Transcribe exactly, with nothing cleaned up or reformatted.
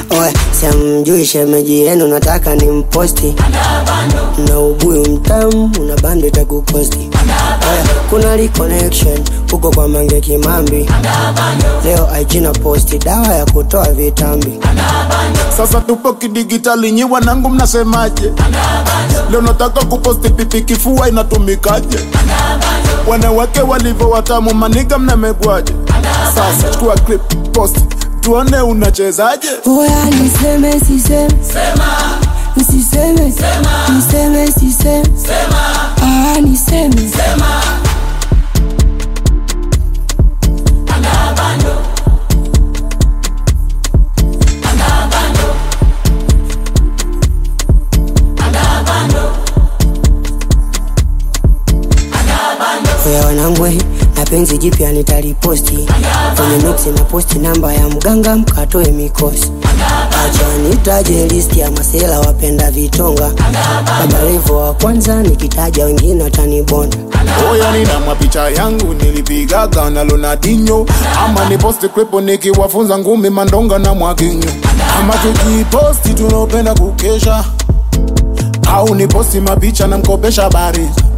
Oe, siamjui shemeji yenu nataka ni mposti. Na ubuyu mtamu, unabando itakukosti. Oe, kuna li connection, uko kwa Mange Kimambi. Leo I G na posti, dawa ya kutoa vitambi. Sasa tupo kidigitali nyi wanangu mnasemaje? Leo nataka kuposti pipi kifua inatumikaje? Wanawake walivyo watamu maniga mnamegwaje? Sasa chukua clip post tuone unachezaje? Oya niseme siseme Sema. Nisiseme Sema. Niseme siseme Sema. Ah niseme Sema. Anabando. Anabando. Anabando. Anabando. Oya wanangwe, na penzi jipya nitaliposti. Kwenye nuksi na posti namba ya mganga mkatoe mikosi. Acha nitaje list ya masela wapenda vitonga. Baba Levo wa kwanza nikitaja wengine watanibonda. Oya nina mapicha yangu nilipiga na Ronaldinho. Ama ni posti clip nikiwafunza ngumi Mandonga na Mwakinyo. Ama tukiposti tunapenda kukesha. Au ni posti mapicha na mkopesha bariza.